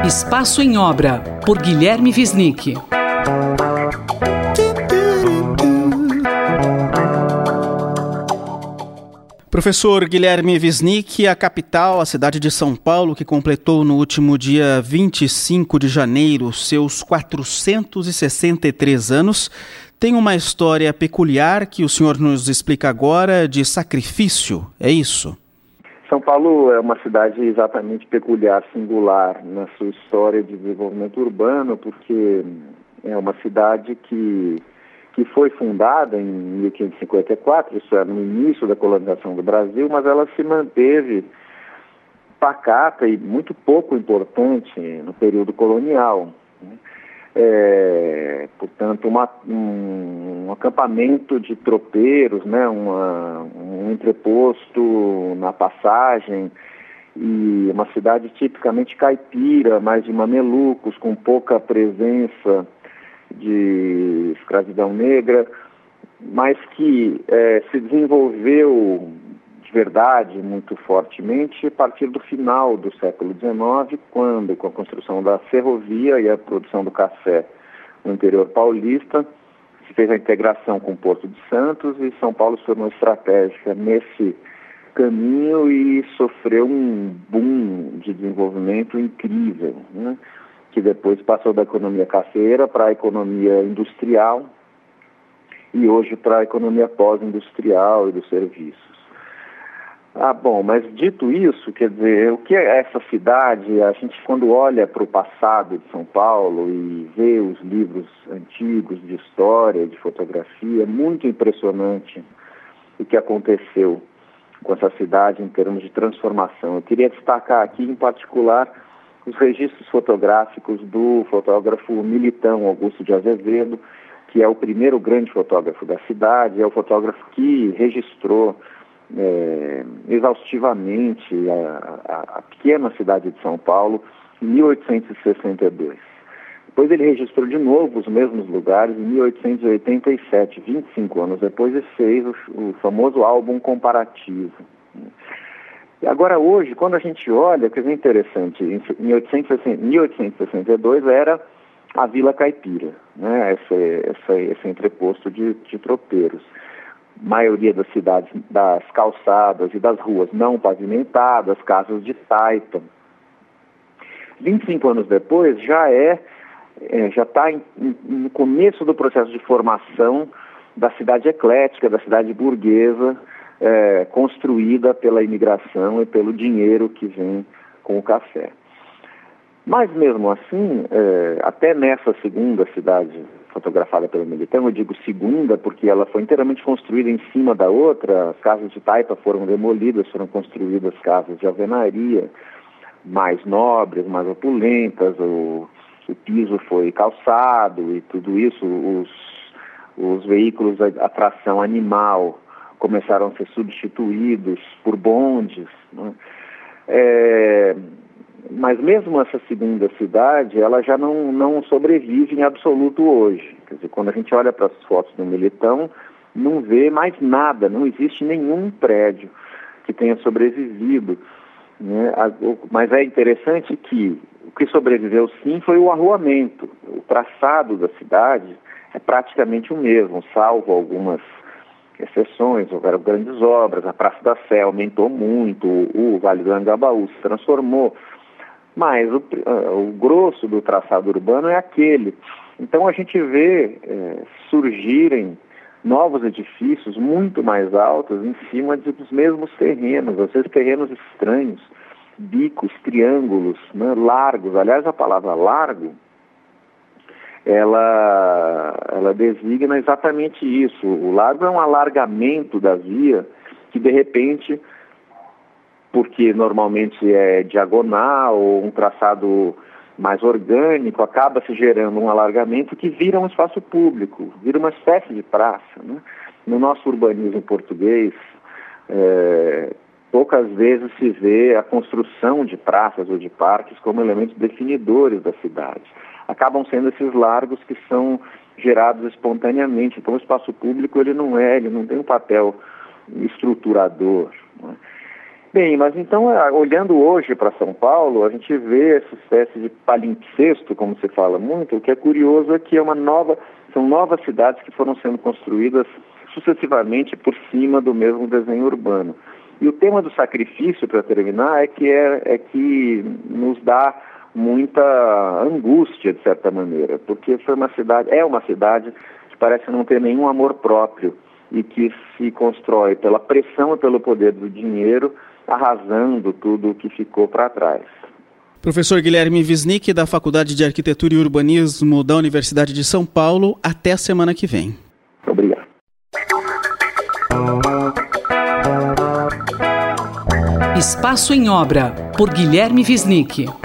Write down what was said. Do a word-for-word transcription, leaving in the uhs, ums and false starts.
Espaço em Obra, por Guilherme Wisnik. Professor Guilherme Wisnik, a capital, a cidade de São Paulo, que completou no último dia vinte e cinco de janeiro seus quatrocentos e sessenta e três anos, tem uma história peculiar que o senhor nos explica agora de sacrifício, é isso? São Paulo é uma cidade exatamente peculiar, singular na sua história de desenvolvimento urbano, porque é uma cidade que, que foi fundada em mil quinhentos e cinquenta e quatro, isso é, no início da colonização do Brasil, mas ela se manteve pacata e muito pouco importante no período colonial. É, portanto, uma, um, um acampamento de tropeiros, né, uma, um entreposto na passagem, e uma cidade tipicamente caipira, mais de mamelucos, com pouca presença de escravidão negra, mas que é, se desenvolveu de verdade muito fortemente a partir do final do século dezenove, quando, com a construção da ferrovia e a produção do café no interior paulista, se fez a integração com o Porto de Santos e São Paulo se tornou estratégica nesse caminho e sofreu um boom de desenvolvimento incrível, né? Que depois passou da economia cafeira para a economia industrial e hoje para a economia pós-industrial e dos serviços. Ah, bom, mas dito isso, quer dizer, o que é essa cidade? A gente, quando olha para o passado de São Paulo e vê os livros antigos de história, de fotografia, é muito impressionante o que aconteceu com essa cidade em termos de transformação. Eu queria destacar aqui, em particular, os registros fotográficos do fotógrafo Militão Augusto de Azevedo, que é o primeiro grande fotógrafo da cidade, é o fotógrafo que registrou É, exaustivamente a, a, a pequena cidade de São Paulo em mil oitocentos e sessenta e dois. Depois ele registrou de novo os mesmos lugares em mil oitocentos e oitenta e sete, vinte e cinco anos depois, e fez o, o famoso álbum comparativo. E agora hoje, quando a gente olha, que é interessante, em mil oitocentos e sessenta e dois era a Vila Caipira, né? esse, esse, esse entreposto de, de tropeiros. Maioria das cidades, das calçadas e das ruas não pavimentadas, casas de taipa. vinte e cinco anos depois, já é, é já está no começo do processo de formação da cidade eclética, da cidade burguesa, é, construída pela imigração e pelo dinheiro que vem com o café. Mas mesmo assim, é, até nessa segunda cidade fotografada pelo Militão, eu digo segunda porque ela foi inteiramente construída em cima da outra, as casas de taipa foram demolidas, foram construídas casas de alvenaria mais nobres, mais opulentas, o, o piso foi calçado e tudo isso, os, os veículos a tração animal começaram a ser substituídos por bondes, né? É, mas mesmo essa segunda cidade, ela já não, não sobrevive em absoluto hoje. Quer dizer, quando a gente olha para as fotos do Militão, não vê mais nada, não existe nenhum prédio que tenha sobrevivido, né? Mas é interessante que o que sobreviveu sim foi o arruamento. O traçado da cidade é praticamente o mesmo, salvo algumas exceções, houveram grandes obras, a Praça da Sé aumentou muito, o Vale do Anhangabaú se transformou, mas o, o grosso do traçado urbano é aquele. Então a gente vê é, surgirem novos edifícios muito mais altos em cima dos mesmos terrenos, às vezes terrenos estranhos, bicos, triângulos, né, largos. Aliás, a palavra largo, ela, ela designa exatamente isso. O largo é um alargamento da via que, de repente, porque normalmente é diagonal ou um traçado mais orgânico, acaba se gerando um alargamento que vira um espaço público, vira uma espécie de praça, né? No nosso urbanismo português, é, poucas vezes se vê a construção de praças ou de parques como elementos definidores da cidade. Acabam sendo esses largos que são gerados espontaneamente. Então o espaço público ele não é, ele não tem um papel estruturador, né? Bem, mas então, olhando hoje para São Paulo, a gente vê essa espécie de palimpsesto, como se fala muito. O que é curioso é que é uma nova, são novas cidades que foram sendo construídas sucessivamente por cima do mesmo desenho urbano. E o tema do sacrifício, para terminar, é que, é, é que nos dá muita angústia, de certa maneira, porque foi uma cidade, é uma cidade que parece não ter nenhum amor próprio e que se constrói pela pressão e pelo poder do dinheiro, arrasando tudo o que ficou para trás. Professor Guilherme Wisnik, da Faculdade de Arquitetura e Urbanismo da Universidade de São Paulo, até a semana que vem. Obrigado. Espaço em Obra, por Guilherme Wisnik.